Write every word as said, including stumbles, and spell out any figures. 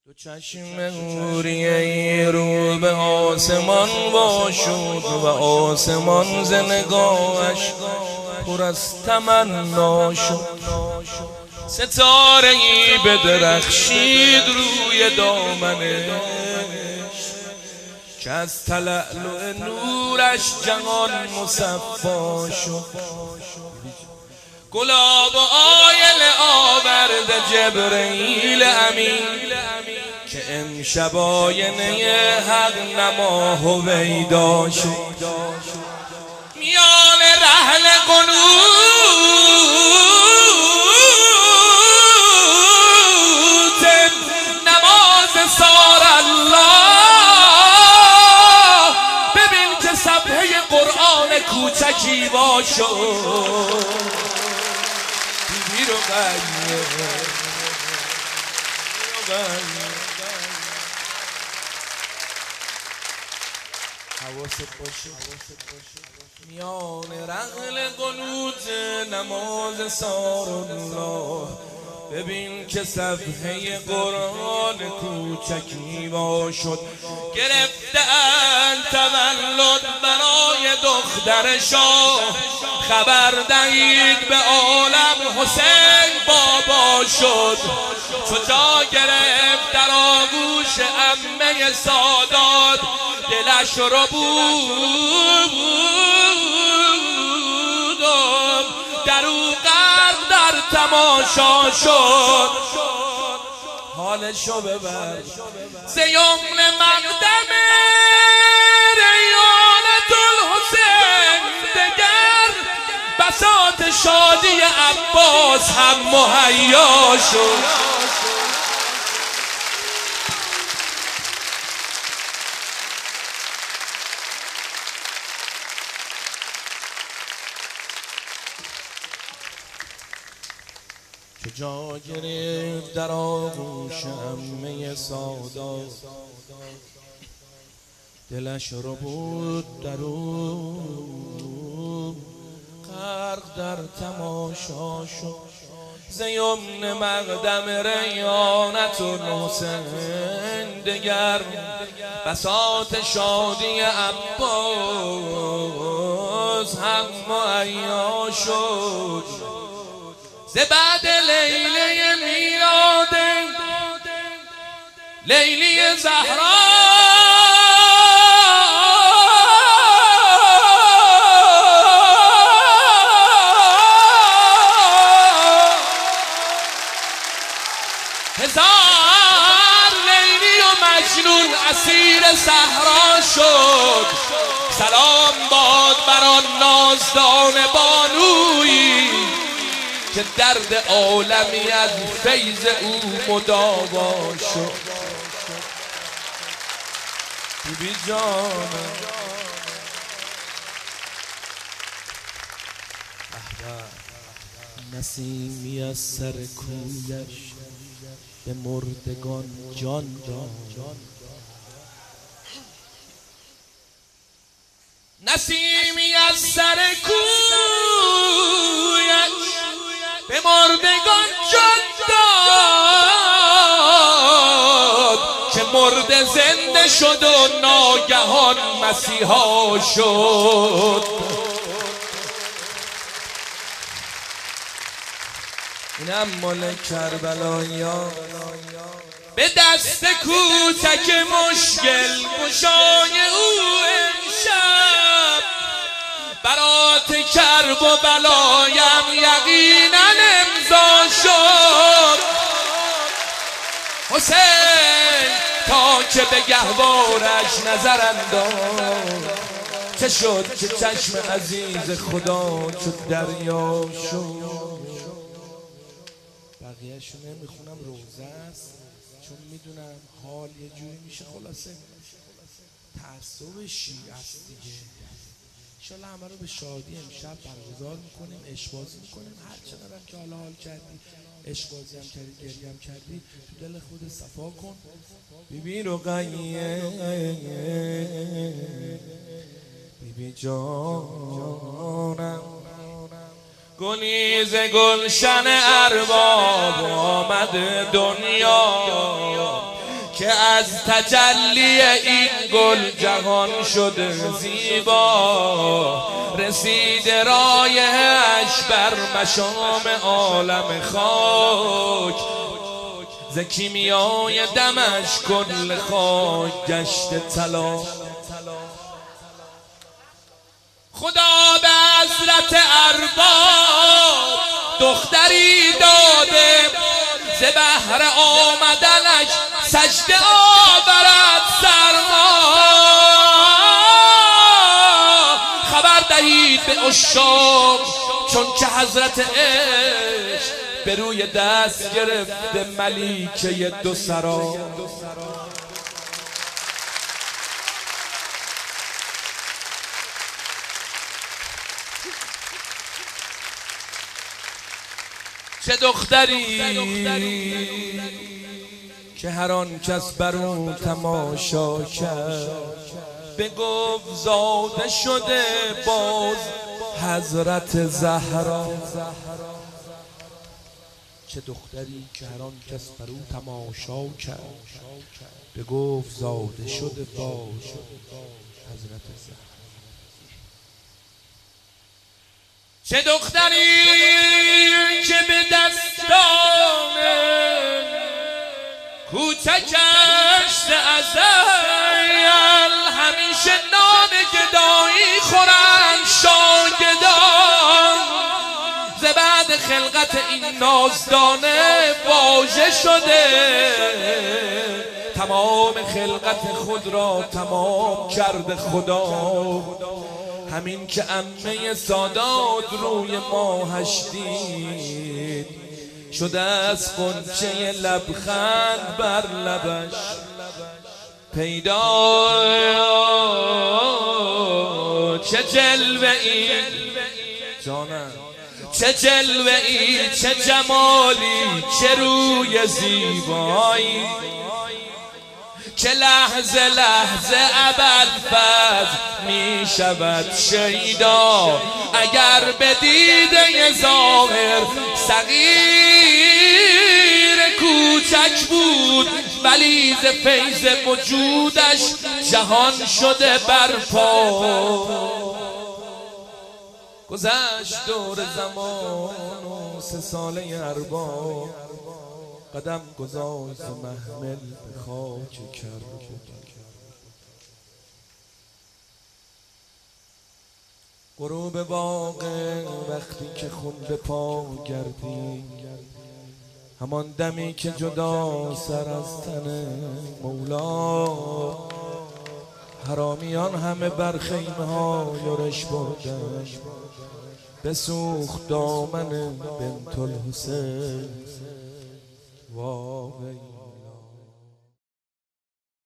دو چشم نوریه رو به آسمان باشد و آسمان ز نگاهش پر از تمنا شد. ستاره ای بدرخشید روی دامنش که از تلألؤ نورش جهان مصفا شد. گلاب و آیل آورد جبرئیل امین که امشب آینه حق نما هویدا شد. میان رحل قنوت نماز سار الله ببین که صفحه قرآن کوچکی وا شد. بیبی رو غیه حواست باشه میان رحل قنوت نماز سار الله ببین که صفحه قرآن کوچکی وا شد. گرفتند تولد برای دختر شاه، خبر دهید به عالم حسین بابا شد. چو جا گرفت در آغوش عمه سادات دلش رو بود در او غرق در تماشا شد. حالشو ببر ز یمن مقدم ریانت الحسین دگر بساط شادی عباس هم مهیا شد. که جا گرفت در آغوش عمه سادات دلش رو بود در او غرق در تماشا شد. ز یمن مقدم ریانت الحسین دگر بساط شادی عباس هم مهیا شد. ز بعد لیله میلاد لیلی زهرا هزار لیلی و مجنون اسیر صحرا شد. سلام باد بر آن نازدان بانویی که درد عالمی از فیض او مداوا شد. بیبی جانم نسیمی از سر کویش به مردگان جان داد. نسیمی از سر کویش به مردگان جان داد که مرد زنده شد و ناگهان مسیحا شد. اینم مال کربلایی‌ها به دست کوچک مشکل گشای او امشب برات کرب و بلایم یقینا امضا شد. حسین تا که به گهوارش نظر انداز چه شد که چشم عزیز خدا چو دریا شد. بقیه‌شو نمیخونم روزه است چون میدونم حال یه جوری میشه. خلاصه تعصب شیعه است دیگه. انشالله همه رو به شادی امشب برگزار میکنیم، عشق‌بازی میکنیم. هر چقدر که حالا حال کردی عشق‌بازی هم کردی گریه هم کردی تو دل خود صفا کن. بیبی رقیه بیبی جانم گلیز گلشن ارباب آمد دنیا که از تجلی این گل جهان شده زیبا، رسیده رایحش بر مشام عالم خاک، ز کیمیای دمش کل خاک گشته طلا. خدا به حضرت ارباب دختری داده، ز بهر آمدنش سجده آورد سرما. خبر دهید به عشاق چون که حضرت عشق به روی دست گرفته ملیکه دو سرا. چه دختری که هر آن کس بر او تماشا کرد بگفت زاده شده باز حضرت زهرا. چه دختری که هر آن کس بر او تماشا کرد بگفت زاده شده باز حضرت زهرا. چه دختری که به دستان کوچکش ز ازل همیشه نان گدایی خورند شاگردان، ز بعد خلقت این نازدانه واژه شده تمام خلقت خود را تمام کرده خدا. همین که عمه سادات روی ماهش دید شده از غنچه لبخند بر لبش پیدا. چه جلوه ای جانم، چه جلوه ای، چه جمالی، چه روی زیبایی، چه لحظه لحظه ابوالفضل می شود شیدا. اگر به دیده ظاهر صغیر کوچک بود ولی ز فیض وجودش جهان شده برپا. گذشت دور زمان و سه ساله ارباب قدم گذاشت ز محمل به خاک کربلا. غروب واقع وقتی که خون به پا گردید، همان دمی که جدا سر از تن مولا، حرامیان همه بر خیمه ها یورش بردن، بسوخت دامن بنت الحسین